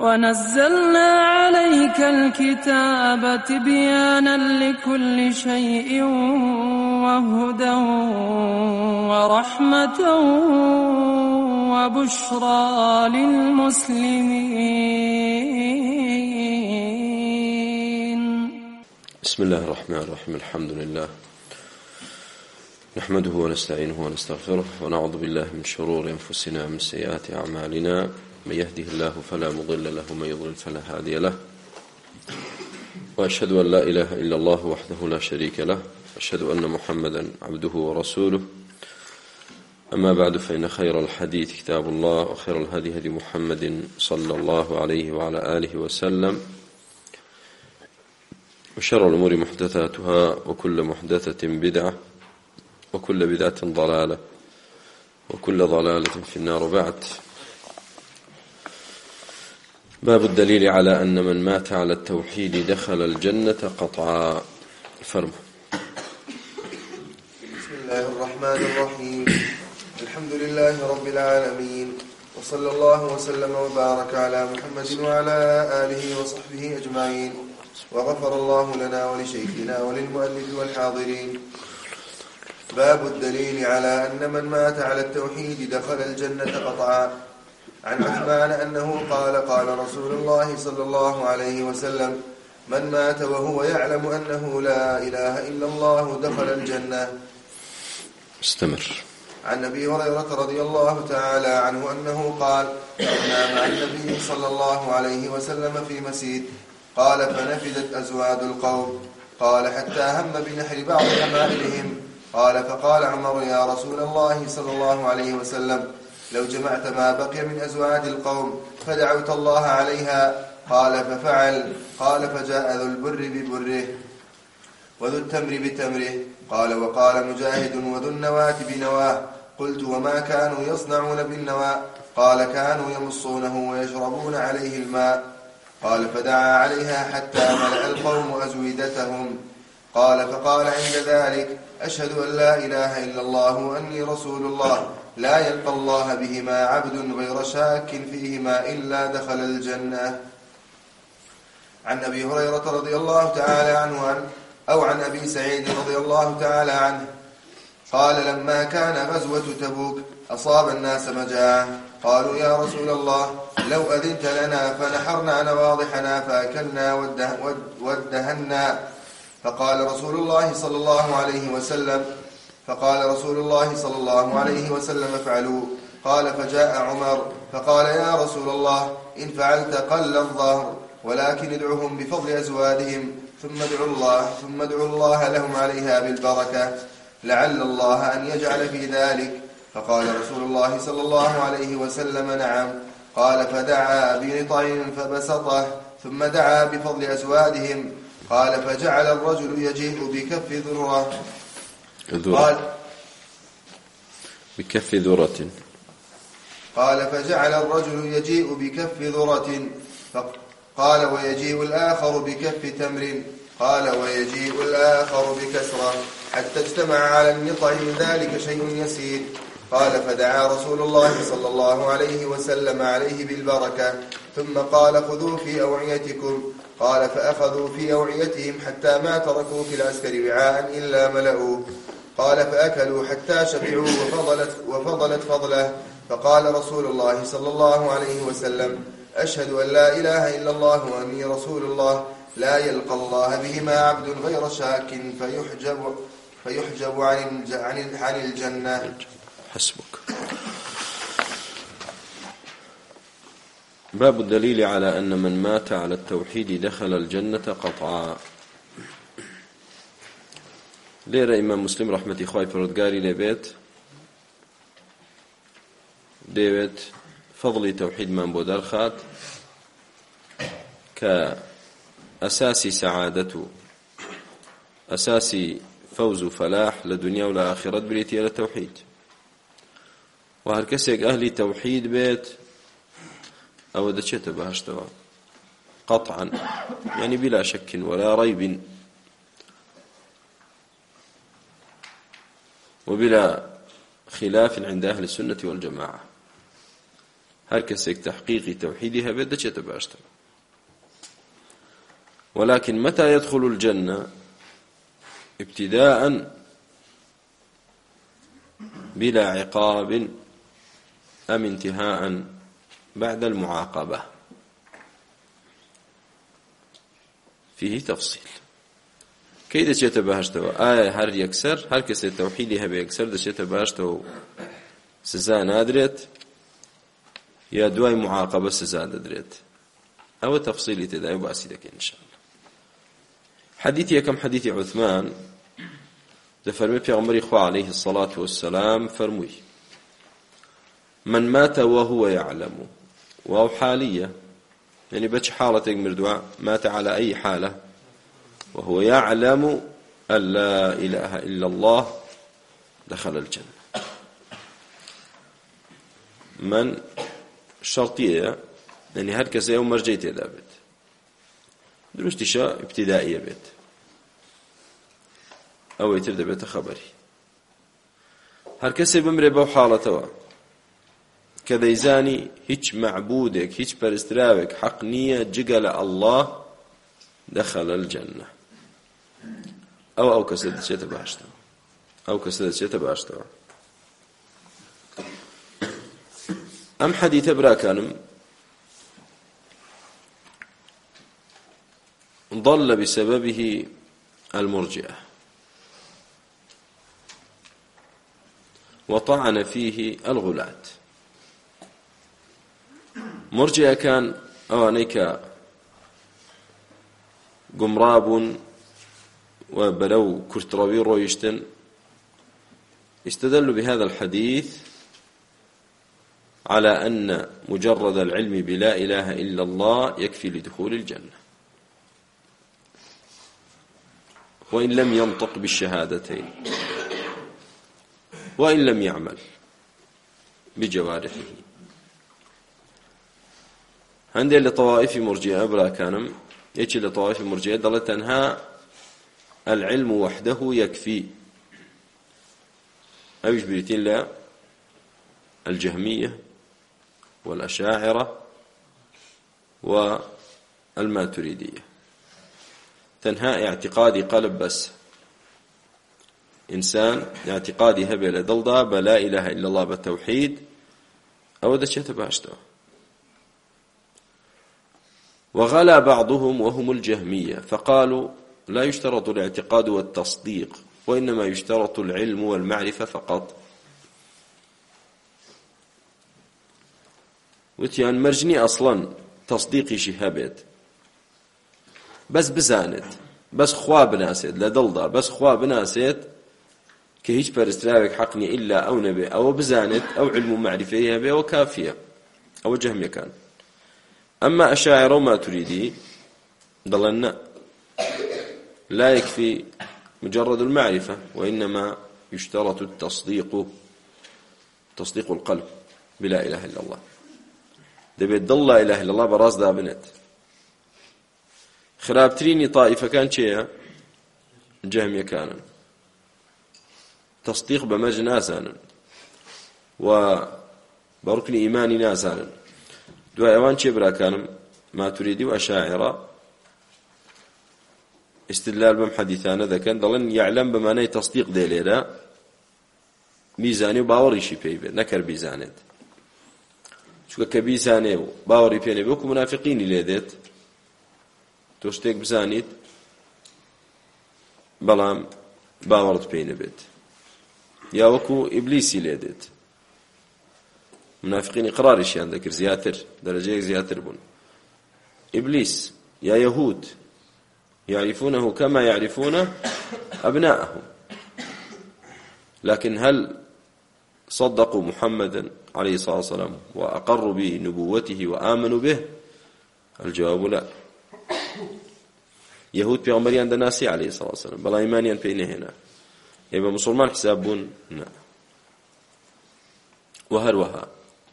ونزلنا عليك الكتاب تبيانا لكل شيء وهدى ورحمة وبشرى للمسلمين. بسم الله الرحمن الرحيم. الحمد لله نحمده ونستعينه ونستغفره ونعوذ بالله من شرور أنفسنا ومن سيئات أعمالنا. من يهده الله فلا مضل له ومن يضلل فلا هادي له. وأشهد أن لا إله إلا الله وحده لا شريك له. أشهد أن محمدا عبده ورسوله. أما بعد فإن خير الحديث كتاب الله وخير الهدي هدي محمد صلى الله عليه وعلى آله وسلم. وشر الأمور محدثاتها وكل محدثة بدعة وكل بدعة ضلالة وكل ضلالة في النار. بعد، باب الدليل على أن من مات على التوحيد دخل الجنة قطعا. فرمه. بسم الله الرحمن الرحيم. الحمد لله رب العالمين، وصلى الله وسلم وبارك على محمد وعلى آله وصحبه أجمعين، وغفر الله لنا ولشيخنا وللمؤلف والحاضرين. باب الدليل على أن من مات على التوحيد دخل الجنة قطعا. عن عثمان أنه قال قال رسول الله صلى الله عليه وسلم: من مات وهو يعلم أنه لا إله إلا الله دخل الجنة. استمر. عن أبي هريرة رضي الله تعالى عنه أنه قال: كنا مع النبي صلى الله عليه وسلم في مسير، قال: فنفدت أزواد القوم، قال: حتى هم بنحر بعض حمائلهم، قال: فقال عمر: يا رسول الله صلى الله عليه وسلم، لو جمعت ما بقي من أزواج القوم فدعوت الله عليها. قال: ففعل. قال: فجاء ذو البر ببره وذو التمر بتمره. قال: وقال مجاهد: وذو النواة بنواه. قلت: وما كانوا يصنعون بالنواة؟ قال: كانوا يمصونه ويشربون عليه الماء. قال: فدعا عليها حتى ملأ القوم أزويدتهم. قال: فقال عند ذلك: أشهد أن لا إله إلا الله وأني رسول الله، لا يلقى الله بهما عبد غير شاك فيهما إلا دخل الجنة. عن أبي هريرة رضي الله تعالى عنه عن أبي سعيد رضي الله تعالى عنه قال: لما كان غزوة تبوك أصاب الناس مجاعة، قالوا: يا رسول الله، لو أذنت لنا فنحرنا نواضحنا فأكلنا وادهنا. فقال رسول الله صلى الله عليه وسلم: افعلوا. قال: فجاء عمر فقال: يا رسول الله، إن فعلت قل الظهر، ولكن ادعهم بفضل أزوادهم، ثم ادعوا الله لهم عليها بالبركة، لعل الله أن يجعل في ذلك. فقال رسول الله صلى الله عليه وسلم: نعم. قال: فدعا بنطع فبسطه، ثم دعا بفضل أزوادهم. قال: فجعل الرجل يجيء بكف ذرة. قال: فجعل الرجل يجيء بكف ذرة. قال: ويجيء الآخر بكف تمر. قال: ويجيء الآخر بكسرة، حتى اجتمع على النطع من ذلك شيء يسير. قال: فدعا رسول الله صلى الله عليه وسلم عليه بالبركة، ثم قال: خذوا في أوعيتكم. قال: فأخذوا في أوعيتهم حتى ما تركوا في العسكر وعاء إلا ملأوه. قال: فأكلوا حتى شبعوا وفضلت فضله. فقال رسول الله صلى الله عليه وسلم: أشهد أن لا إله إلا الله وأني رسول الله، لا يلقى الله بهما عبد غير شاك فيحجب عن الجنة. حسبك. باب الدليل على أن من مات على التوحيد دخل الجنة قطعا. ليرى إمام مسلم رحمة إخوائي فرودقاري لبيت ديوت فضل توحيد من بودر خات كأساس سعادته، أساس فوز فلاح لدنيا والآخرة بريتي على التوحيد. وهالكسيك أهلي توحيد بيت أو دشت بهشتوا قطعا، يعني بلا شك ولا ريب وبلا خلاف عند أهل السنة والجماعة. هەر کەسێک تحقیقی تەوحیدی هەبێت دەچێتە باشتر. ولكن متى يدخل الجنة؟ ابتداء بلا عقاب أم انتهاء بعد المعاقبة؟ فيه تفصيل. كي دەچێتە باشتەوە؟ ئایا هەر یەکسەر هەر کەسێک تەوحیدی هەبێ یەکسەر دەچێتە باشتەوە و سزا نادرێت، یا دوای معاقبە سزا دەدرێت؟ ئەوە تەفصیلی تێدای باسی دەکەین ئینشاءالله. حديث كم حديث عثمان دفرمي پیغمبر خو عليه الصلاة والسلام فرمي من مات وهو يعلم، وهو حالية يعني بش حالة مردوع مات على أي حالة وهو يعلم أن لا إله إلا الله دخل الجنة. من شرطية يعني هركز يوم مرجيت إذا بيت دروستشا ابتدائية بيت أو يتبدأ بيت خبري هركز بمري بو حالته كذيزاني هيج معبودك هيج برستراوك حق نية جقل الله دخل الجنة أو كسد شيء باشته أو كسد شيء باشته. أم حديث براكانم ضل بسببه المرجئة وطعن فيه الغلاة. مرجئة كان أوانيك قمراب وبلو كرتروي رويشتن استدلوا بهذا الحديث على أن مجرد العلم بلا إله إلا الله يكفي لدخول الجنة وإن لم ينطق بالشهادتين وإن لم يعمل بجوارحه. عندي لطوائف مرجئة بلا كانم يجي لطوائف مرجئة ضلت أنها العلم وحده يكفي. أيش بريتين لا الجهمية والأشاعرة والماتريدية تنهى اعتقادي قلب بس إنسان اعتقادي هبه لدلدا بلا إله إلا الله بالتوحيد أو دشيت باشته. وغلا بعضهم وهم الجهمية فقالوا لا يشترط الاعتقاد والتصديق وإنما يشترط العلم والمعرفة فقط. وتيان مرجني أصلا تصديقي شهابت بس بزانت بس خوا بناسيت لدلدا بس خوا بناسيت كهيج برستراوك حقني إلا أو نبي أو بزانت أو علم معرفة به وكافية أو جهمية كان. أما أشاعر وما تريدي ضلنا لا يكفي مجرد المعرفة وإنما يشترط تصديق القلب بلا إله إلا الله. دبيت ضل لا إله إلا الله براس دابنت. خرابتريني طائفة كان شيء جهمية كان تصديق بمج ناسانا وبركن إيماني ناسانا دو أيوان شيء برا كان ما تريدي وأشاعرة استدلال بمحدثان ذا كان ضلن يعلم بمعنى تصديق دليلا ميزاني وباوري شي بيبه نكر بيزانت شو كبيزاني وباوري بيني بكم منافقين ليدت توشتك بزانيت بلام باورت بيني بيت يا وكو إبليسي ليدت منافقين إقراري شيئا ذكر زياتر درجة زياتر بون إبليس يا يهود يعرفونه كما يعرفون أبناءهم لكن هل صدقوا محمدا عليه الصلاة والسلام وأقروا بنبوته وآمنوا به؟ الجواب لا. يهود بيغمبري عند ناسي عليه الصلاة والسلام بلا إيمانيا بينه هنا يبقى مسلمان حسابون لا. وهروها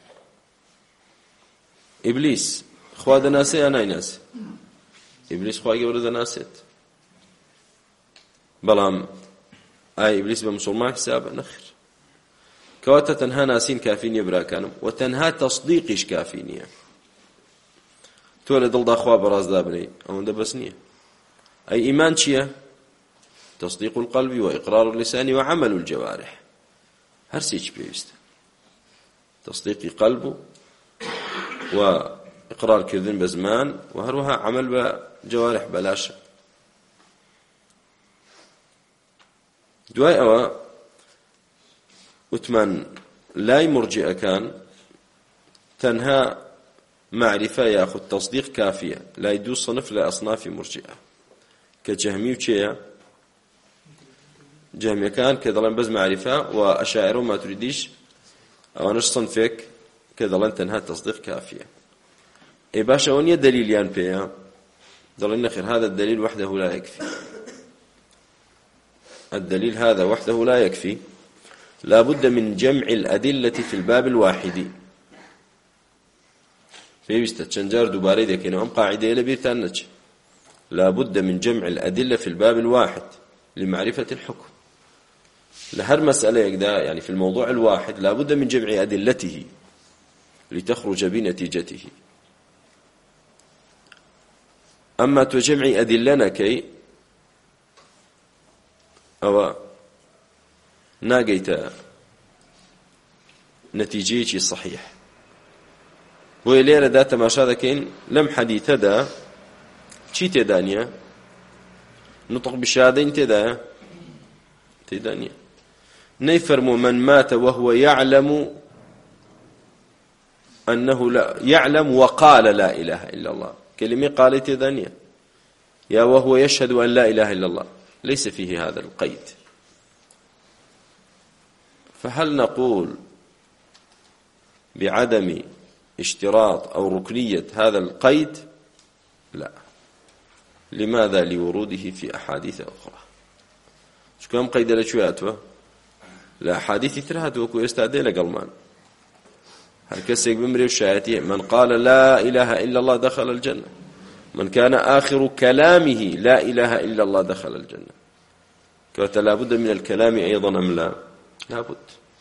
إبليس خواد ناسي أنا ناسي إبليس خواهي ورد ناسيت بلام آي إبليس بمسلمان حساب نخر کەواتە تەنها ناسین کافی نییە براکانم و تەنها تەصدیقیش کافی نییە. تۆ لە دڵدا خوا بەڕازدا بنەی ئەوەندە بەس نییە. ئەی ئیمان چییە؟ تصديق القلب وإقرار اللسان وعمل الجوارح. هرسيج بيست تصديق قلب وإقرار كردن بزمان وهروها عمل بجوارح بلاش. دواي أوا وثمان لا مرجئة كان تنهى معرفة يأخذ تصديق كافية لا يدو صنف لأصناف مرجئة كجهمي وشيء جهمي كان كذلك بس معرفة وأشاعر ما تريديش أو نش صنفك كذلك تنهى تصديق كافية. إيه باشا وني دليل يان بيا ضلنا خير هذا الدليل وحده لا يكفي. الدليل هذا وحده لا يكفي لا بد من جمع الأدلة في الباب الواحد. في بستشنجار دوباري ذيك أم قاعدة لبيرتانج لا بد من جمع الأدلة في الباب الواحد لمعرفة الحكم. لهر مسألة يقدا يعني في الموضوع الواحد لا بد من جمع أدلته لتخرج بنتيجته. أما تجمع أدلنا كي أو ناقيت نتيجيتي صحيح وإليه دا تماشا ذكين لم حديث دا چی تێدانە نطق بشهادين تێدانە نيفرمو من مات وهو يعلم أنه لا يعلم وقال لا إله إلا الله كلمة قال تێدانە يا وهو يشهد أن لا إله إلا الله ليس فيه هذا القيد. فهل نقول بعدم اشتراط أو ركنية هذا القيد؟ لا. لماذا؟ لوروده في أحاديث أخرى. شكون قيد لشوياته؟ لا أحاديث ترهد وكو يستعدي لقلمان هل كسيك بمري وشايتي من قال لا إله إلا الله دخل الجنة من كان آخر كلامه لا إله إلا الله دخل الجنة. كوتا لابد من الكلام أيضا أم لا؟ لابد.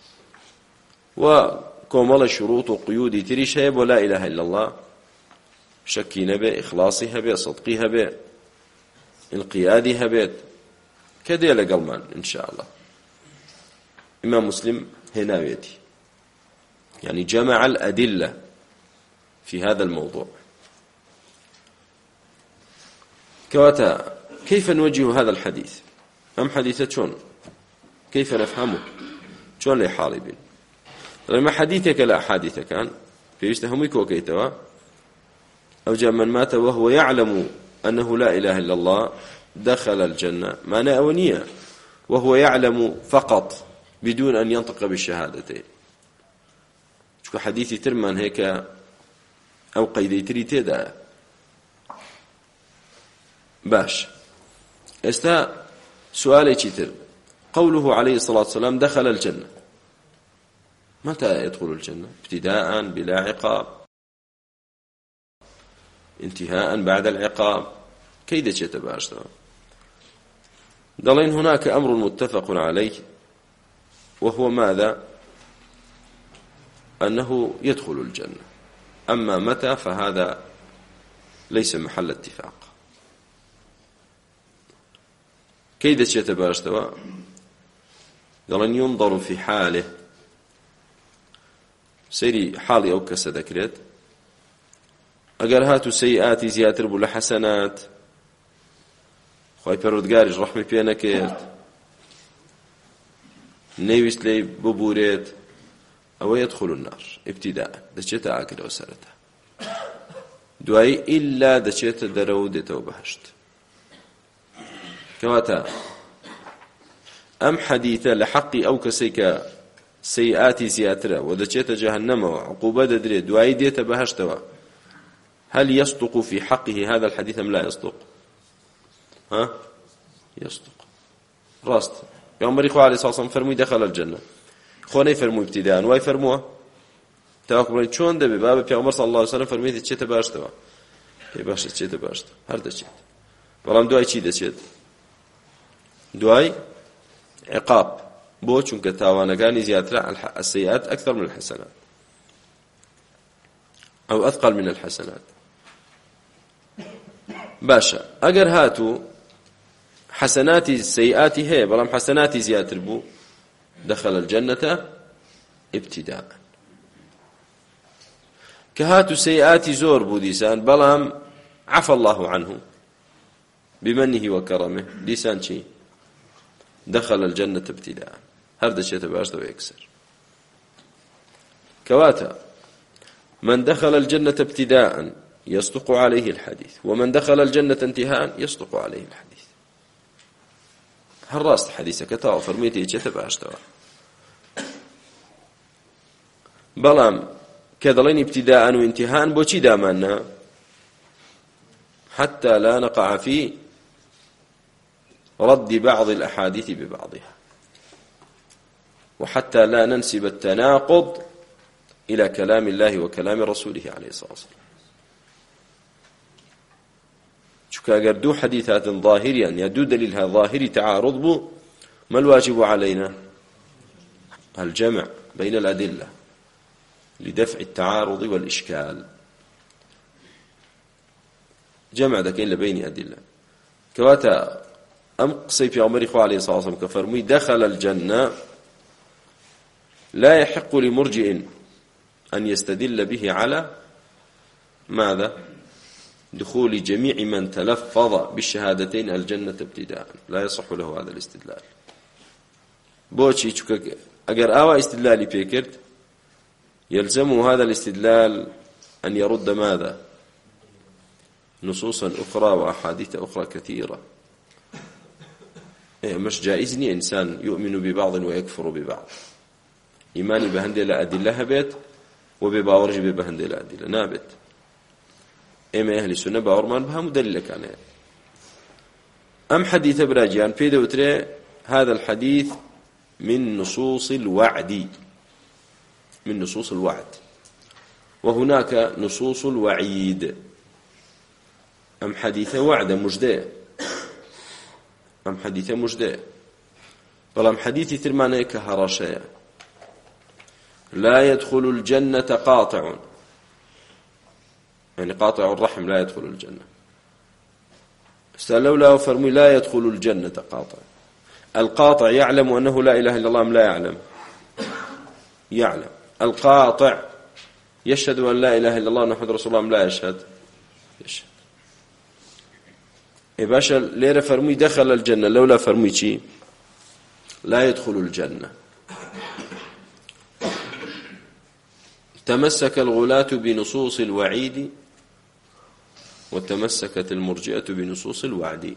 وكمال شروط وقيود تريش هيب ولا إله إلا الله شكي نبي إخلاصي هبي صدقي هبي انقيادي هبي كده لقلمان إن شاء الله. إمام مسلم هنا بيتي يعني جمع الأدلة في هذا الموضوع. كواتا كيف نوجه هذا الحديث؟ أم حديثة شون كيف نفهمه شون لحالبين لما حديثك لا حادثة كان في يستهمك وكيتوا أو جاء من مات وهو يعلم أنه لا إله إلا الله دخل الجنة معنى أونية وهو يعلم فقط بدون أن ينطق بالشهادتين. شو حديثي ترمان هيك أو قيدي تريتيدا باش استا سؤالي تشتر قوله عليه الصلاة والسلام دخل الجنة متى يدخل الجنة؟ ابتداء بلا عقاب انتهاء بعد العقاب كيد يتباشر. ضلين هناك أمر متفق عليه وهو ماذا؟ أنه يدخل الجنة. أما متى فهذا ليس محل اتفاق. كيد يتباشر ضلين ينظر في حاله سيري حالي أو كسدكرت أجر هاتو سيئاتي زياتر بولا حسنات خواهي پروردگارش رحمي بينا كرت نيويست لي ببوريت أو يدخل النار ابتداء دشتا آكد وسارتها دواي إلا دشتا درودة وبهشت. كواتا أم حديثة لحقي أو كسيك سيئاتي زياتر ودشتا جهنم وعقوبة دري دواي ديتا بهشتوا هل يصدق في حقه هذا الحديث أم لا يصدق؟ ها؟ يصدق راست يوم مريخو عليه الصلاة والسلام فرمي دخل الجنة خوني فرمو ابتداء واي فرموه تاكبرين چون دبي باب پیغمبر صلى الله عليه وسلم فرميت چه تباشتوا اي باشه چه تباشت هر دچت بلام دواي چی دچت دواي عقاب بۆ چونکە تاوانەکانی زیاترە السيئات أكثر من الحسنات أو أثقل من الحسنات. باشا ئەگەر هاتوو حسناتی سيئاتی هەیە بەڵام حسناتی زیاتر بوو دخل الجنة ابتداء. كهاتو سيئاتي زور بو ديسان بلام عفى الله عنه بمنه وكرمه ديسان شي دخل الجنة ابتداء. هذا الشيء تباشته ويكسر كواتا من دخل الجنة ابتداء يصدق عليه الحديث ومن دخل الجنة انتهاء يصدق عليه الحديث. هل راست حديثك كتاو فرميتي تباشته بلام كذلين ابتداء وانتهاء بوشي دامنا حتى لا نقع في رد بعض الأحاديث ببعضها وحتى لا ننسب التناقض إلى كلام الله وكلام رسوله عليه الصلاة والسلام. شكا قردو حديثات ظاهريا يدو دليلها ظاهري تعارض بو ما الواجب علينا؟ الجمع بين الأدلة لدفع التعارض والإشكال. جمع ذكين لبين أدلة كواتا أم قصي في عمر إخوة عليه الصلاة والسلام كفرمي دخل الجنة لا يحق لمرجئ أن يستدل به على ماذا؟ دخول جميع من تلفظ بالشهادتين الجنة ابتداء. لا يصح له هذا الاستدلال. بوشي أجر آوى استدلالي بيكرت يلزم هذا الاستدلال أن يرد ماذا؟ نصوصا أخرى وأحاديث أخرى كثيرة. مش جائزني إنسان يؤمن ببعض ويكفر ببعض. إيماني بهندي لا أدلة بيت وبباورج بهندي لا أدلة نابت. إما أهل السنة باورمان بها مدللة كان. أم حديث براجيان في دوتري هذا الحديث من نصوص الوعد. من نصوص الوعد وهناك نصوص الوعيد. أم حديث وعد مجدى أم حديث مجدى بلام حديث ترمانه كهرشاء لا يدخل الجنة قاطع يعني قاطع الرحم لا يدخل الجنة. لولا فرمي لا يدخل الجنة قاطع. القاطع يعلم أنه لا إله إلا الله أم لا يعلم؟ يعلم. القاطع يشهد أن لا إله إلا الله محمد رسول الله أم لا يشهد؟ يشهد. باشا ليرة فرمي دخل الجنة لولا فرمي شيء لا يدخل الجنة. تمسك الغلاة بنصوص الوعيد وتمسكت المرجئة بنصوص الوعد.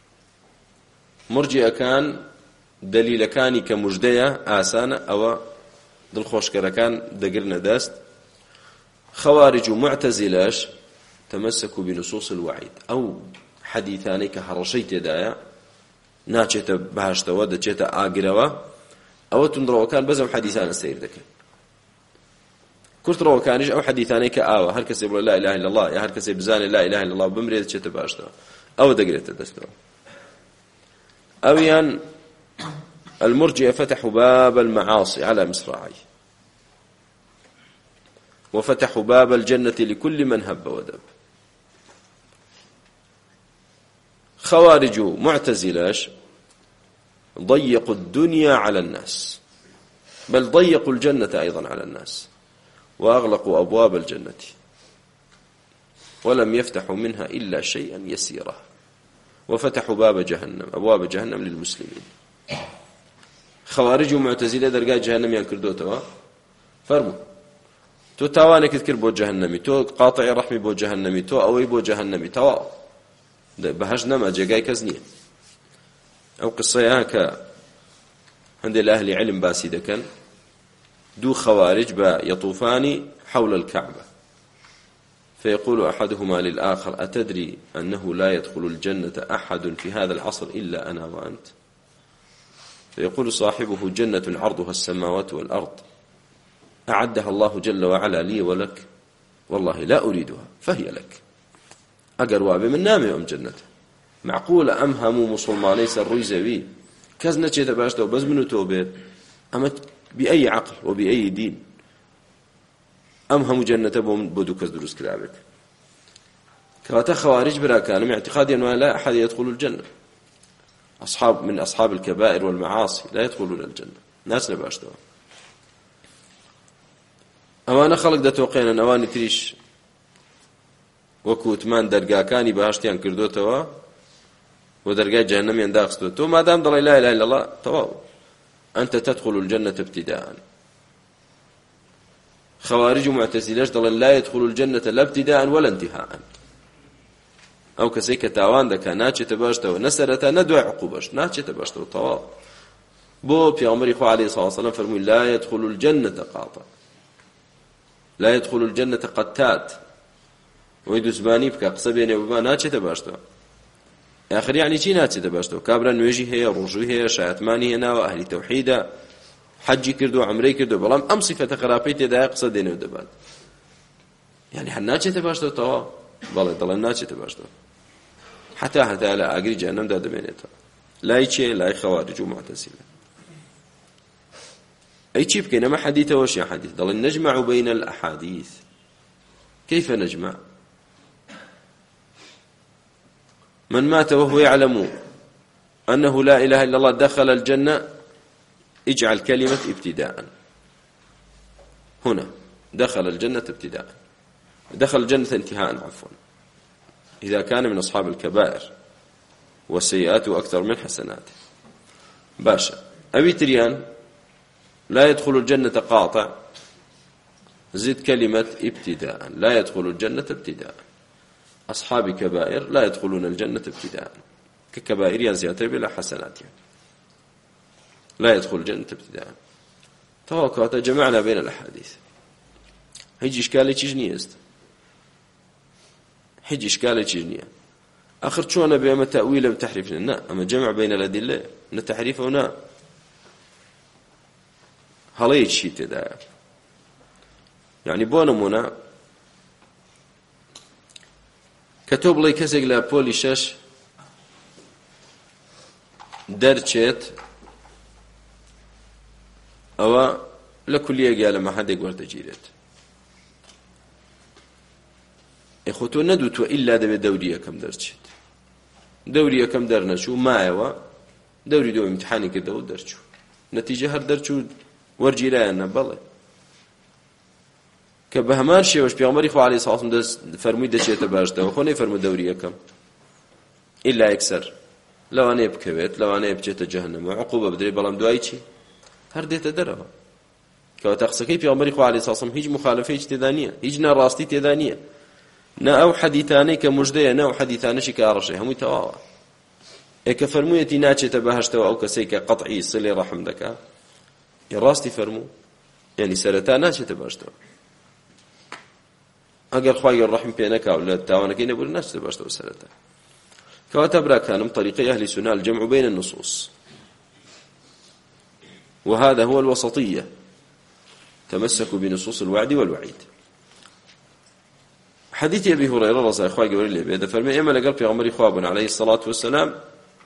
مرجئة كان دليل كان كمجدية آسانة أو دلخوش كان دقرنا داست. خوارج معتزلاش تمسكوا بنصوص الوعيد أو حديثاني كهرشيت دايا ناچێتە باشتەوە دەچێتە ئاگرەوە ئەوە توندڕەوەکان بەزەم حەدیثانە سەیر دەکەن. کورتڕەوەکانیش ئەو حەدیثانەی کە ئاوە هەر کەسێ بڵێ لا إله إلا الله یا هەر کەسێ بزانێ لا إله إلا الله بمرێ دەچێتە باشتەوە ئەوە دەگرێتە دەستەوە. ئەویان المرجئة فتحوا باب المعاصي على مصراعيه وفتحوا باب الجنة لكل من هب ودب. خوارج معتزلاش ضيقوا الدنيا على الناس بل ضيقوا الجنة أيضا على الناس وأغلقوا أبواب الجنة ولم يفتحوا منها إلا شيئا يسيرا وفتحوا باب جهنم أبواب جهنم للمسلمين. خوارج معتزلة درجات جهنم ينكردوتها فرموا تو تاوانك تذكر بو جهنمي تو قاطع رحمي بو جهنمي تو أوي بو جهنمي تو بهش نما جاي كزنيه أو قصة هكا عند الأهل علم باسيدة كان دو خوارج يطوفان حول الكعبة فيقول أحدهما للآخر أتدري أنه لا يدخل الجنة أحد في هذا العصر إلا أنا وأنت؟ فيقول صاحبه جنة عرضها السماوات والأرض أعدها الله جل وعلا لي ولك والله لا أريدها فهي لك. أقر وابي من نامي أم جنة معقول أمهم مسلماني سروي زوي كزنة شيء تباشته وبز منو توبه أما بأي عقل وبأي دين هم جنة بودو كز دروس كلابك كواتا خوارج برا كانوا اعتقادي أنه لا أحد يدخل الجنة من أصحاب الكبائر والمعاصي لا يدخلون الجنة ناس نباشتوا أما خلق دەتۆقێنن ئەوانی تریش وەکوتمان دەرگاکانی بەهەشتیان کردوتەوە و دەرگای جەهەنەمیان داخستووە تۆ مادام دەڵێ لا إله إلا الله تەواو أنت تدخل الجنة ابتداء خوارج ومعتزلة دەڵێن لا يدخل الجنة لا ابتداء ولا انتهاء ئەو کەسەی کە تاوان دەکات ناچێتە باشتەوە نەسەرەتا نەدوای عقوبەش ناچێتە باشتەوە تەواو بۆ پێغەمبەری خوا عەلەیهی سڵاو وسەلام فەرمووی لا يدخل الجنة قاطع لا يدخل الجنة قتات ويدو زباني بك قصة بيني وبما ناچێتە باشتەوە آخر يعني چی ناچێتە باشتەوە کابرا نوێژی هەیە ڕۆژووی هەیە شایەتمانی هێناوە ئەهلی تەوحیدە حەجی کردو عمرەی کردو بەڵام ئەم سیفەتە خراپەی تێدایە قسە دێنێ و دەبات يعني هەر ناچێتە باشتەوە تەواو بەڵێ دەڵێن ناچێتە باشتەوە حتى لە ئاگری جەهەنەمدا دەبێنێتەوە لای چێ لای خوارج و معتەزیلە أي شيء بكينا ما حديث وش يا حديث ضل نجمع بين الأحاديث كيف نجمع من مات وهو يعلم أنه لا إله إلا الله دخل الجنة اجعل كلمة ابتداء هنا دخل الجنة ابتداء دخل الجنة انتهاء عفوا إذا كان من أصحاب الكبائر والسيئات أكثر من حسناته باشا أبي تريان لا يدخل الجنة قاطع زد كلمة ابتداء لا يدخل الجنة ابتداء أصحاب كبائر لا يدخلون الجنة ابتداء ككبائر ينزيات بلا حسنات لا يدخل الجنة ابتداء توقعت جمعنا بين الأحاديث هيجي إشكالي تجنية هيجي إشكالي تجنية آخر شو أنا بأما تأويل بتحريفنا لا أما جمع بين الأدلة نتحريف هنا هەڵەیە چی تێدایە یعنی بۆ نمونە کە تۆ بڵێ کەسێک لە پۆلی 6 دەرچێت ئەوە لە کولیەگە لە مەحەدێک وەردەگیرێت ئەخۆ تۆ نەدوتوە ئیلا دەبێت دەوری یەکەم دەرچێت دەوری یەکەم دەرنەچوو مایەوە دەوری دووەم ئیمتحانی کردەوە و دەرچوو نەتیجە هەر دەرچوو وەرگیرایانە بەڵێ کە بە هەمان شێوەش پێغەمبەری خوا عەلەیهی سڵاو وسەلام فەرمووی دەچێتە باشتەوە خۆ نەیفەرموو دەوری یەکەم ئیلا یەکسەر لەوانەیە بکەوێت لەوانەیە بچێتە جەهەنەم عقوبە بدرێت بەڵام دوای چی هەر دێتە دەرەوە کەواتە قسەکەی پێغەمبەری خوا عەلەیهی سڵاو وسەلام هیچ مخالفەیەکی تێدا نییە هیچ ناڕاستی تێدا نییە نە ئەو حەدیثانەی کە موژدەیە نە ئەو حەدیثانەشی کە ئاڕەشەیە هەمووی تەواوە ئێکە فەرموویەتی ناچێتە بەهەشتەوە ئەو کەسەی کە قەطعی سلەی ڕەحم دەکات ڕاستی فەرموو یعنی سەرەتا ناچێتە باشتەوە ئەگەر خوای ڕەحم پێ نەکاو لە تاوانەکەی نەبوو ناچێتە باشتەوە سەرەتا کەواتە براکانم طريقة أهل السنة الجمع بين النصوص وهذا هو الوسطية تمسكوا بنصوص الوعد والوعيد حديث أبي هريرة رضي الله عنه قال لي فرمي إما لقال بيغمر خواب عليه الصلاة والسلام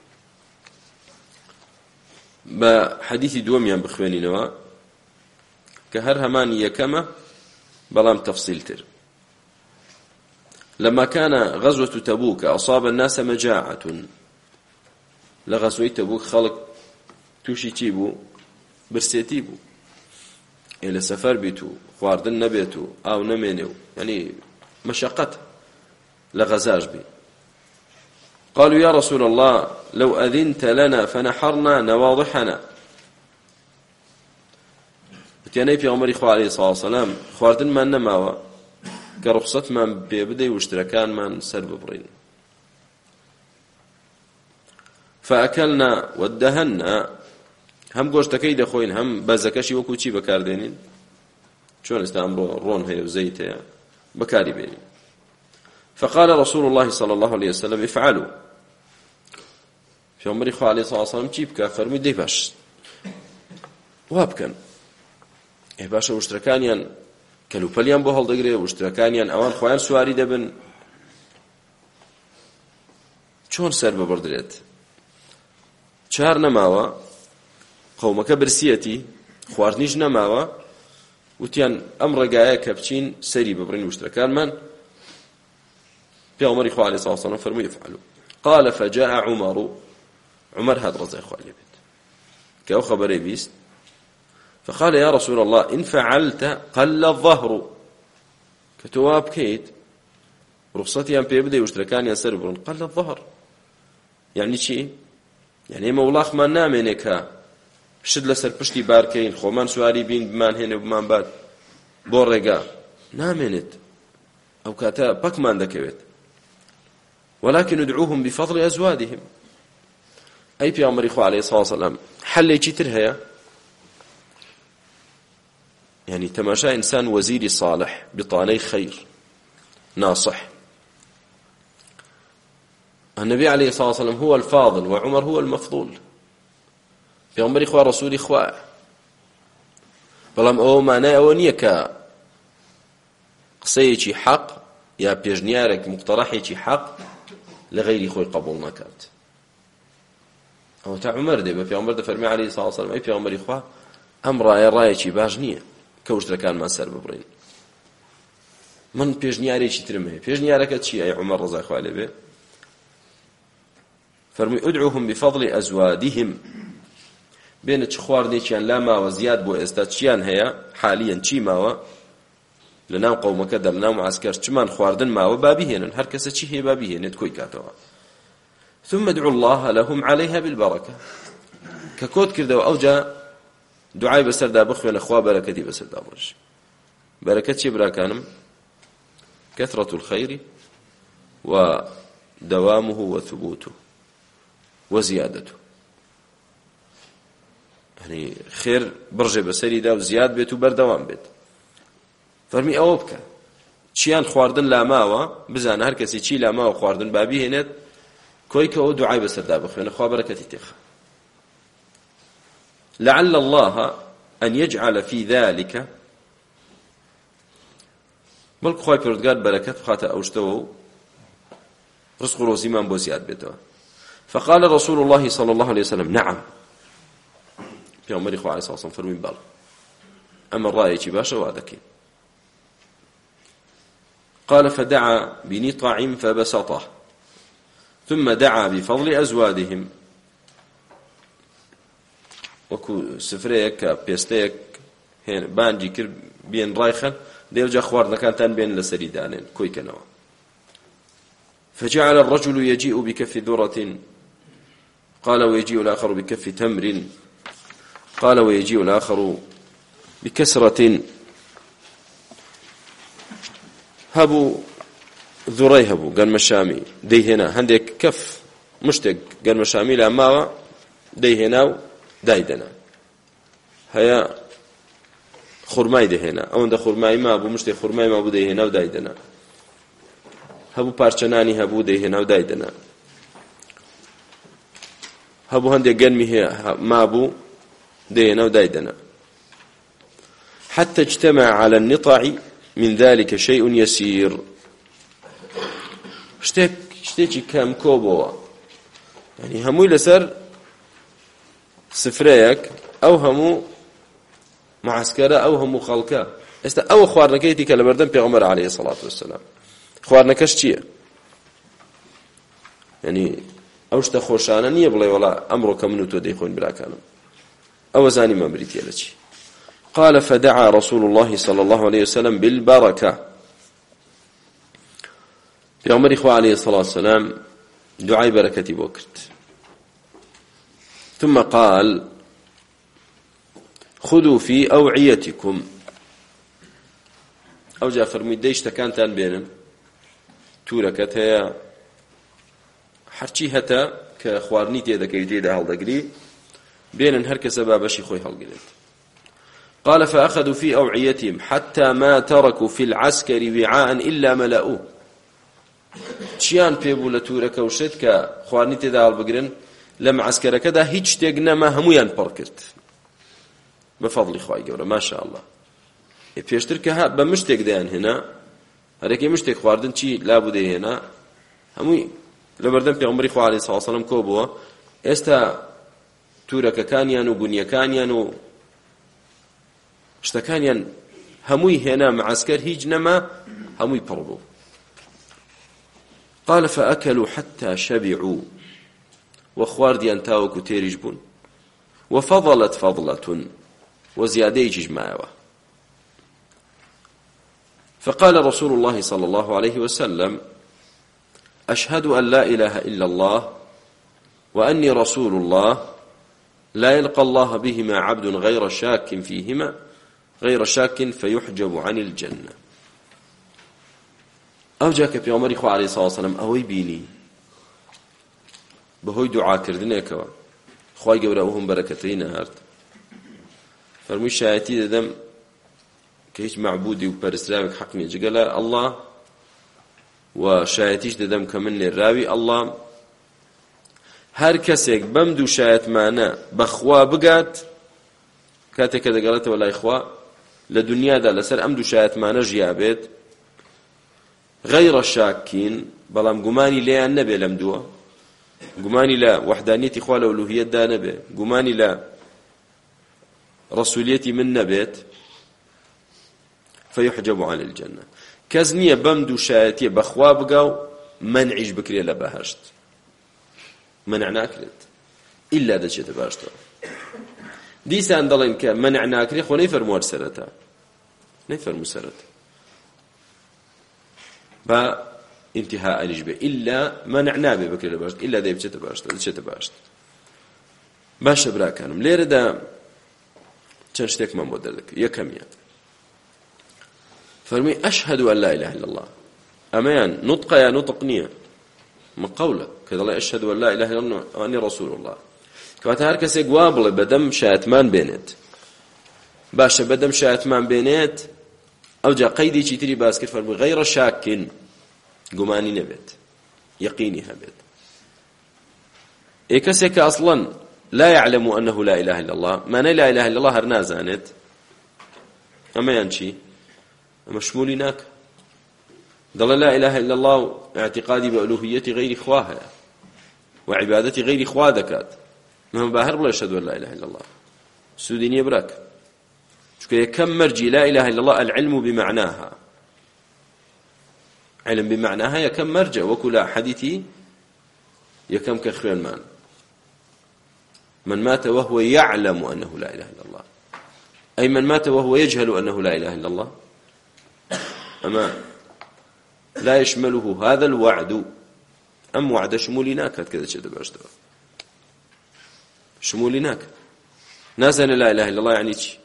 بحديث دوميان بخواني نوا كهر هماني يكما بلام تفصيل تر لما كان غزوة تبوك أصاب الناس مجاعة لغزوة تبوك خلق توشي تيبو برسيتيبو إلى سفر بيتو خواردن نبيتو أو نمينيو يعني مشقته لغزاج بي قالوا يا رسول الله لو أذنت لنا فنحرنا نواضحنا وتياني في عمر إخوة عليه الصلاة والسلام خواردن ما نماوا كرخصت من بيبدي واشتركان من سرب برين فأكلنا ودهنا هم گۆشتەکەی دەخۆین هم بەزەکەشی وەکو چی بەکاردێنین چۆن ئێستا ئەمڕۆ ڕۆن هەیە و زەیت هەیە بەکاری بێنین فقال رسول الله صلى الله عليه وسلم افعلوا پێغەمبەری خوا عەلەیهی سڵاو وسەلام چی بکە فەرمووی دەی باش وا بکەن ئێ باشە وشترەکانیان کەلوپەلیان بۆ هەڵدەگرێ وشترەکانیان ئەوان خۆیان سواری دەبن چۆن سەر ببڕدرێت چار نەماوە قومەکە برسیەتی خواردنیش نەماوە وتیان ئەم ڕێگایە کە بچین سەری ببڕین وشترەکانمان پێغەمبەری خوا عەلەیهی سەڵاتو وەسەلام فەرمووی افعلوا قال فجاء عمر هات ڕزای خوا لێ بێت کە ئەو خەبەرەی بیست فقال يا رسول الله إن فعلت قل الظهر كتواب كيت رخصتي أن بيبدأ واشتركان ينسر برون قل الظهر يعني شيء يعني مولاخ ما نامنك شد لسر پشتی بارکەین خۆمان سواری بین بمان هێنێ و بمان بات بۆ ڕێگا نامێنێت ئەو کاتە پەکمان دەکەوێت ولكن ادعوهم بفضل أزوادهم أي پێغەمبەری خوا عەلەیهی سەڵاتو وەسەلام حەلێکی تر هەیە يعني تماشى إنسان وزيري صالح بطاني خير ناصح النبي عليه الصلاة والسلام هو الفاضل وعمر هو المفضول في عمر إخوة رسول إخوة بلام أو معناه أو نيك قصيتي حق يا بيجنيارك مقترحي حق لغير إخوة قبول نكات أو تاع عمر ده في عمر ده فرمي عليه الصلاة والسلام أي في عمر إخوة أمر رأيتي باجنية كوشترەکانمان سەر ببڕین من پێشنیارێکی ترم هەیە پێشنیارەکەت چییە ئەی عومەر ڕەزای خوا لێ بێ فەرمووی ادعوهم بفضل أزوادهم بێنە چ خواردنێکیان لا ماوە زیاد بۆ ئێستا چیان هەیە حالیەن چی ماوە لەناو قەومەکەدا لەناو معسکەر چمان خواردن ماوە با بهێنن هەر کەسە چی هەیە با بهێنێت کۆی کاتەوە ثم ادعوا الله لهم عليها بالبركة ككوت كردوا أوجا دعای بەسەردا بخوێنە خوا بەرەکەتی بەسەردا بڕژ بەرەکەت چی براکانم كثرة الخير ودوامه وثبوته وزيادته يعني خير برجە بەسەریدا و زیاد بێت و بەردەوام بێت فەرمی ئەوە بکە چیان خواردن لا ماوە بزانە هەر کەسی چی لا ماوە خواردن با بهێنێت کۆی کەەوە دوعای بەسەردا بخوێنە خوا بەرەکەتی تێخە لعل الله أن يجعل في ذلك بلك خواهي پروردگار بركات بخاطة أوشتوه رزق روزي من بوزياد بيتوه فقال رسول الله صلى الله عليه وسلم نعم في عمر إخوة عليه الصلاة والسلام فرمين بال أما الرأي باشا وعدك قال فدعا بنطع فبسطه ثم دعا بفضل أزوادهم وەکو سفرەیەک کە پێستەیەک بانجی کرد بێن ڕایخەن دێوجا خواردنەکانتان بێن لەسەری دانێن کۆیکەنەوە فجعل الرجل يجيء بكف ذرة قال ويجيء الآخر بكف تمر قال ويجيء الآخر بكسرة هبوا ذري هبوا قال مشامي دي هنا هندك كف مشتق قال مشامي لأماوة دي هنا دايدنا هيا خرماي دهنا او عند خرماي ما ابو مشتي خرماي ما ابو دهنا ودايدنا هبو پارچناني هبو دهنا ودايدنا هبو هندي قنمي هي ما ابو دهنا ودايدنا حتى اجتمع على النطع من ذلك شيء يسير شتيكي كام كوبو يعني هموي لسر سفرەیەک ئەو هەموو معسکەرە ئەو هەموو خەڵکە ئێستا ئەوە خواردنەکەیەتی کە لە بەردەم پێغەمبەر عەلەیهی سەڵاتو وەسەلام خواردنەکەش چییە یعنی ئەو شتە خۆشانە نییە بڵێ وەڵا ئەمڕۆ کە من و تۆ دەیخۆین براکانم ئەوە زانیمان بریتە لە چی قال فدعا رسول الله صلى الله عليه وسلم بالبركة پێغەمبەری خوا عەلەیهی سەڵاتو وەسەلام دوعای بەرەکەتی بۆ کرد ثم قال خذوا في أوعيتكم أو جاء فرمي ديشتا كانتان بينن توركت هي حرشي هتا كخوارني تيدا كيتيدا هالدقري بينن هرك سباب شي خوي هالقلت قال فأخذوا في أوعيتهم حتى ما تركوا في العسكر وعاء إلا ملأوه چیان پێبوو لە تورەکە و شت کە خواردنی تێدا هەڵبگرن لە معسکەرەکەدا هیچ شتێک نەما هەموویان پڕ کرد بەفەضڵی خوای گەورە ماشاء الله پێشتر کە بە مشتێک دەیان هێنا هەرێکی مشتێک خواردن چی لابوو دەیهێنا هەمووی لە بەردەم پێغەمبەری خوا عەلەیهی سەڵاتو وەسەلام کۆبووە ئێستا تورەکەکانیان و بونیەکانیان و شتەکانیان هەمووی هێنا معسكر هیچ نەما هەمووی پڕ بوو. قال فأكلوا حتى شبعوا وخوارديان تاوكو تيريج بون وفضلت فضلة وزياديج معوا. فقال رسول الله صلى الله عليه وسلم أشهد أن لا إله إلا الله وأني رسول الله لا يلقى الله بهما عبد غير شاك فيهما غير شاك فيحجب عن الجنة. أو جاك في عمر عليه الصلاة والسلام أوي بيني بهوي دعاء كردنيكوا خواي جوراهم بركتين هارت فرمي شايتي دم كهيش معبودي وبرسلامك حقني جقال الله وشايتيش دم كمن الراوي الله هر کەسێک بەم دوو شایەتمانە بەخوا بگات کاتێک کە دەگەڵێتەوە لای خوا لە دنیادا لەسەر ئەم دوو شایەتمانە ژیابێت غەیڕە شاکین بەڵام گومانی لێیان نەبێ لەم دووە گومانی لە وەحدانیەتی خوا لە ئولوهیەتدا نەبێ گومانی لە ڕەسوولیەتی من نەبێت فيحجب عن الجنة کەس نییە بەم دوو شایەتیە بەخوا بگا و منعیش بکرێ لە بەهەشت منع ناکرێت ئیلا دەچێتە باشتەوە. دیسان دەڵێن کە منع ناکرێ خۆ نەیفەرمووە سەرەتا نەیفەرموو سەرەتا با انتهاء بێ ئیلا منع نابێ بکرێ لە باشت ئیلا دەی بچێتە باشتەوە دەچێتە باشت. باشە براکانم لێرەدا چەند شتێکمان بۆ دەردەکەوێت. یەکەمیە فەرمی ئەشهەد ئەن لا إله إلا الله ئەمەیان نوتقە یا نوتق نییە من قوله كذا أشهد أن لا إله إلا الله وأني رسول الله كواتە هەر کەسێک وا بڵێ بەدەم شایەتمان بێنێت باشە بەدەم شایەتمان بێنێت ئەوجا قەیدێکی تری باس کرد فەرمووی غەیڕە شاکین گومانی نەبێت یەقینی هەبێت. کەسێک کە ئەسڵەن لا يعلم أنه لا إله إلا الله معنی لا إله إلا الله هەر نازانێت ئەمەیان چی ئەمە شمولی ناکە دڵ لا إله إلا الله اعتقادي بألوهية غير خواها وعبادة غير خوا دكات مهم باهر بلا أشهد أن لا إله إلا الله سوديني براك شكرا كم مرجي لا إله إلا الله العلم بمعناها علم بمعناها يكم مرجع وكل حديثي يكم كخوان مان من مات وهو يعلم أنه لا إله إلا الله أي من مات وهو يجهل أنه لا إله إلا الله أما لا يشمله هذا الوعد أم وعد شمولناك كذا شيء دبرشته شمولناك نازل لا إله إلا الله يعني شيء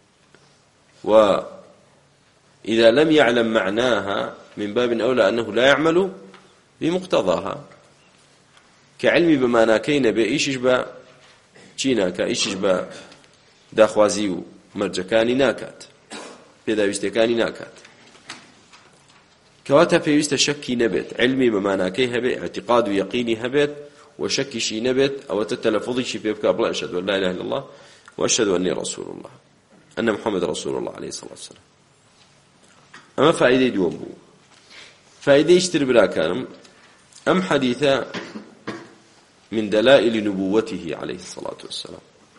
وإذا لم يعلم معناها من باب أولى أنه لا يعمل بمقتضاها كعلمي بما ناكين بإيش با چیناکە ئیشش بە داخوازی و مەرجەکانی ناکات پێداویستەکانی ناکات کەواتە پێویستە شەکی نەبێت علمی بە ماناکەی هەبێت اعتقاد و یەقینی هەبێت و شەکیشی نەبێت ئەوەتە تەلەفوزیشی پێ بکات بڵێ ئەشهەدو ئەن لا إله إلا الله وأشهد أني رسول الله أن محمد رسول الله عليه الصلاة والسلام. ئەمە فائدەی دووەم بوو. فائدەیش تر براکانم ئەم حەدیثە من دلائل نبوته عليه الصلاة والسلام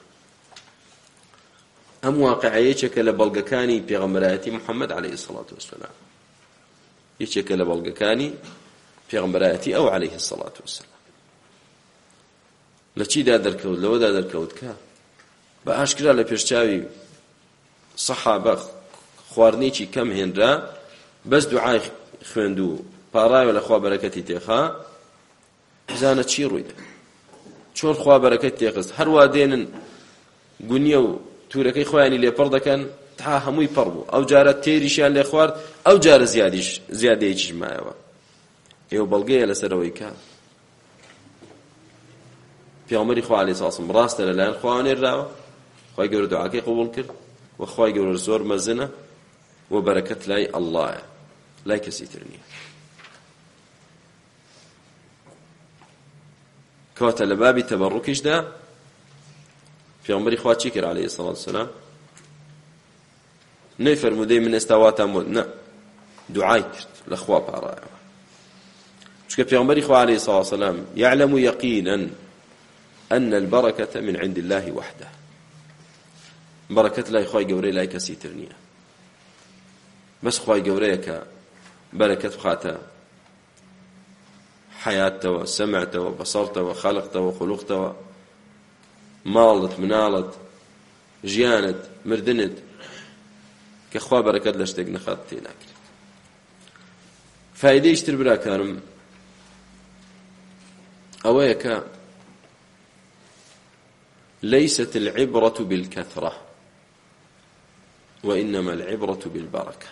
أم واقعيتك لبلغكاني بيغمراتي محمد عليه الصلاة والسلام يتك لبلغكاني بيغمراتي أو عليه الصلاة والسلام لچی دادر کود لو دادر کود که با اشکرا لپیشچاوی صحابه خواردنیچی کم هنرا بس دعای خوێندو پارای ولا خوا برکتی تێخا بزانە چی ڕوویدا چۆن خوا بەرەکەت تێخست هەروە دێنن گونیە و تورەکەی خۆیانی لێپڕ دەکەن تا هەمووی پڕ بوو ئەو جارە تێریشیان لێ خوارد ئەو جارە زیادەیەکیش مایەوە ئێوە بەڵگەیە لەسەرەوەی کە پێغەمبەری خوا عەلەیهی سڵام وسلام ڕاستە لەلایەن خوا نێراوە خوای گەورە دوعاکەی قبوڵ کرد و خوای گەورە زۆر مەزنە و بەرەکەت لای ئەڵڵایە لای کەسی تر نییە کەواتە لە بابی تەبەڕوکیشدا پێغەمبەری خوا چی کرد عەلەیهی سڵام وسلام نەیفەرموودەی من ئێستا واتان بۆ نە دوعای کرد لە خوا پاڕایەوە چونکە پێغەمبەری خوا عەلەیهی سڵام وسلام يعلم يقينا أن البركة من عند الله وحده بەرەکەت لای خوای گەورەی لای کەسی تر نییە. بەس خوای گەورەیە کە بەرەکەت بخاتە حیاتەوە، سەمعتەوە، بەسەڵتەوە، خەڵقتەوە، خولوقتەوە، ماڵت، مناڵت، ژیانت، مردنت، کە خوا بەرەکەت لە شتێک نەخات تێ ناکرێت. فایدەیش تر براکانم ئەوەیە کە ليست العبرة بالكثرة وإنما العبرة بالبركة.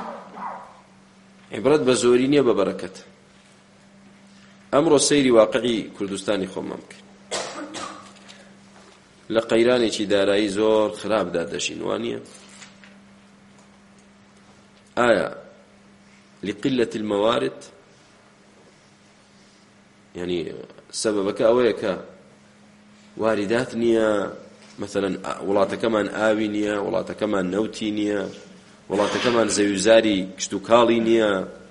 عبرت بزوري نییە بە بەرەکەت. ئەمڕۆ سەیری واقعی کوردستانی خۆمان بکەین. لە قەیرانێکی دارایی زۆر خراپدا دەژین، وانییە؟ ئایا لقلة الموارد؟ يعني سببەکە ئەوەیە کە واردات نییە، مثلا وڵاتەکەمان ئاوی نییە، وڵاتەکەمان نەوتی نییە، وڵاتەکەمان زەویزاری کشت و کاڵی نییە،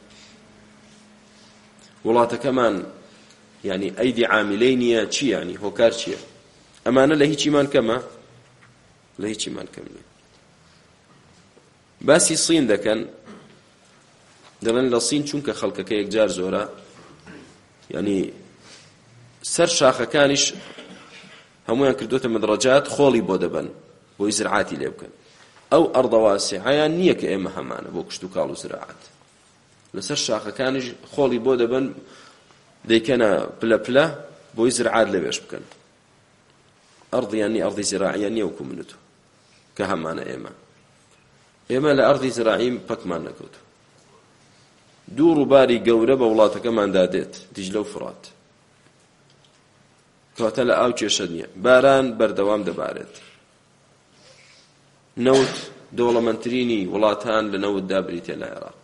وڵاتەکەمان يعني ئەیدی عاملەی نییە، چی يعني هۆکار چییە؟ ئەمانە لە هیچیمان کەمە؟ لە هیچیمان کەم نییە. باسی سین دەکەن، دەڵێن لە سین چونکە خەڵکەکە یەکجار زۆرە، يعني سەر شاخەکانیش هەمویان کردوتە مدرەجات، خۆڵی بۆ دەبەن بۆی زرعاتی لێ بکەن. ئەو ئەڕدە واسعەیان نییە کە ئێمە هەمانە بۆ کشت و کاڵ و زراعات. لەسەر شاخەکانیش خۆڵی بۆ دەبەن، دەیکەنە پلە پلە بۆی زرعات لەوێش بکەن. ئەڕدیان نی ئەڕدی زراعیان نییە وەکو منت کە هەمانە ئێمە لە ئەڕدی زراعیم پەکمان نەکەوت. دوو ڕووباری گەورە بە وڵاتەکەماندا دێت، دیجلە و فرات، کەواتە لە ئاو کێشە نییە، باران بەردەوام دەبارێت. نەوت دەوڵەمەندترینی وڵاتان لە نەوتدا بریتە لە عێراق.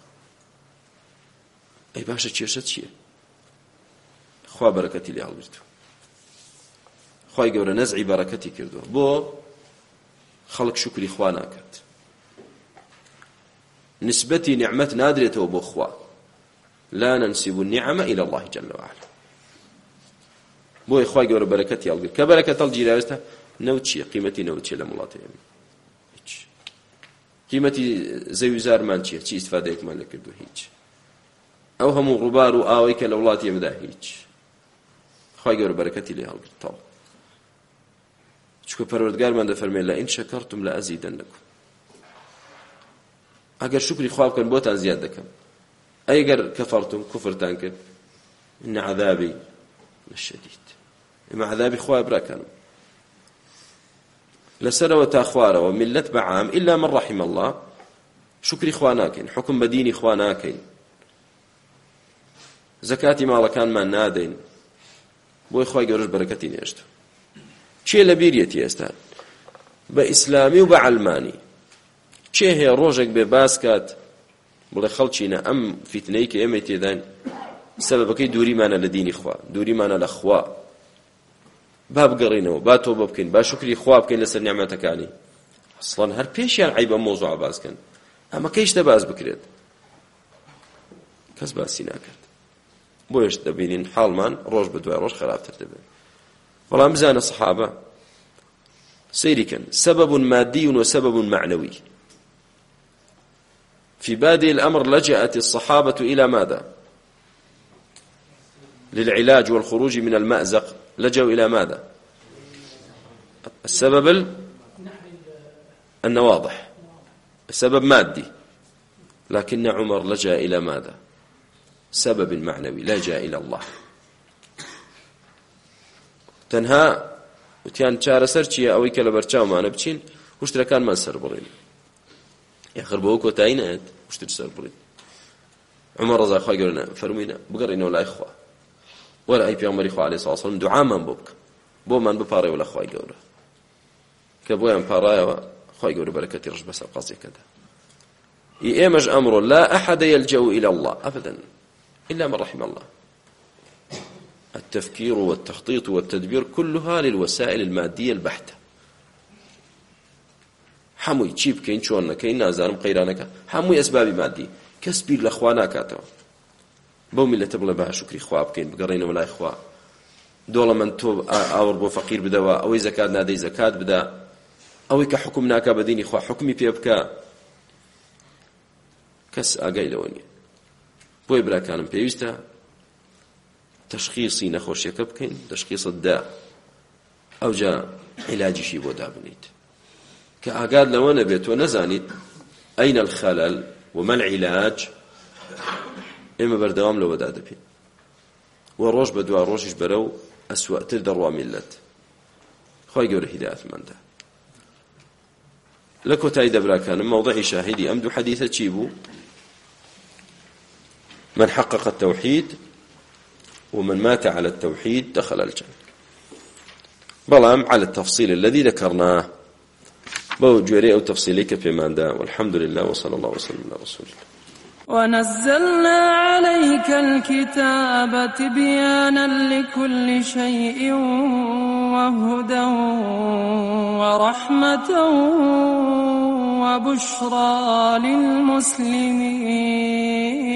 ئەی باشە کێشە چییە؟ خوا بەرەکەتی لێ هەڵگرتووە، خوای گەورە نەزعی بەرەکەتی کردووە، بۆ خەڵک شوکری خوا ناکات. نسبەتی نیعمەت نادرێتەوە بۆ خوا، لا ننسب النعمة إلى الله جل وعلا. بۆی خوای گەورە بەرەکەتی هەڵگرت، کە بەرەکەت هەڵگیراوێتە نەوت چییە؟ قیمەتی نەوت چییە لە وڵاتی ئێمە؟ هیچ. قیمەتی زەویزارمان چییە؟ چی ئیستفادەیەکمان لێ کردووە؟ هیچ. ئەو هەموو ڕووبار و ئاوەی کە لە وڵاتی ئێمەدا هیچ. خوای گەورە بەرەکەتی لێ هەڵگرت تەواو. چونکە پەروەردگارمان دەفەرمێت لئین شەکەرتم لەئەزیدەنەکم. ئەگەر شکری خوا بکەن بۆتان زیاد دەکەم، ئەگەر کەفەرتم کوفرتان کرد إن عذابي لشديد. ئێمە عذابی خوای براکەنم لەسەرەوە تا خوارەوە ملت بەعام إلا من رحم الله. شکری خوا ناکەین، حکم بە دینی خوا ناکەین، زەکاتی ماڵەکانمان نادەین، بۆی خوای گەورەش بەرەکەتی نێشتووە. چێ لە بیریەتی ئێستا بە ئیسلامی و بە عەلمانی چێ هەیە ڕۆژێک بێ باس کات بڵێ خەڵچینە ئەم فیتنەی کە ئێمە تێداین سەبەبەکەی دووریمانە لە دینی خوا، دووریمانە لە خوا، با بگەڕینەوە، با تۆبە بکەین، با شکری خوا بکەین لەسەر نیعمەتەکانی. ئەسڵەن هەر پێشیان عیبە مۆزوع باسکەن، ئەمەکەیش دەباس بکرێت، کەس باسی ناکرد. بۆیش دەبینین حاڵمان ڕۆژ بە دوای ڕۆژ خراپتر دەبێت. بەڵام بزانە سەحابە سەیری کەن، سبب مادي وسبب معنوي. في بادئ الأمر لجأت الصحابة إلى ماذا؟ للعلاج والخروج من المأزق. لجأوا إلى ماذا؟ السبب أنه واضح، السبب مادي، لكن عمر لجأ إلى ماذا؟ سبب معنوي، لجأ إلى الله. تەنها وتیان چارەسەر چییە؟ ئەوەی کە لە بەرچاومانە بچین وشترەکانمان سەر بڕین، یاخر بەوە کۆتایی نەهێت وشتر سەر بڕین. عومەر ڕەزای خوای گەورە فەرمووینە بگەڕینەوە لای خوا، وەرە ئەی پێغەمبەری خوا عەلەیهی سەڵاتو وسەلام دوعامان بۆ بکە، بۆمان بپارڕێەوە لە خوای گەورە، کە بۆیان پاڕایەوە خوای گەورە بەرەکەتی ڕژ بەسەر قەزێکەدا. ئێمەش ئەمڕۆ لا أحد يلجأ إلى الله أبدا إلا من رحم الله. التفكير والتخطيط والتدبير كلها للوسائل المادية البحتة. هەمووی چی بکەین چۆن نەکەین نازانم قەیرانەکە هەمووی ئەسبابی مادی، کەس بیر لە خوا ناکاتەوە. بەو میلەتە بڵێ با شکری خوا بکەین، بگەڕێنەوە لای خوا، دۆڵەمەند تۆ ئاوڕ بۆ فەقیر بدەوە، ئەوەی زەکات نادەی زەکات بدە، ئەوەی کە حکم ناکا بە دینی خوا حکمی پێ بکە کەس ئاگای لەوە نییە. بۆی براکانم پێویستە تەشخیصی نەخۆشیەکە بکەین، تەشخیصت دا ئەوجا عیلاجیشی بۆ دابنیت کە ئاگاد لەوە نەبێت تۆ نەزانیت ئەین الخەلەل ومە العیلاج. ئێمە بەردەوام لەوەدا دەبین و ڕۆژ بە دوای ڕۆژیش بەرەو ئەسوأتر دەڕوا میلەت. خۆی گەورە هیدایەتمەندە. لە کۆتایی دەبراکانم مەوضعی شاهدی ئەم دوو حەدیثە چی بوو؟ من حقق التوحيد ومن مات على التوحيد دخل الجنة. بلام على التفصيل الذي ذكرناه بوجوري أو تفصيليك في ماندا. والحمد لله وصلى الله وسلم على رسول الله. ونزلنا عليك الكتاب تبيانا لكل شيء وهدى ورحمة وبشرى للمسلمين.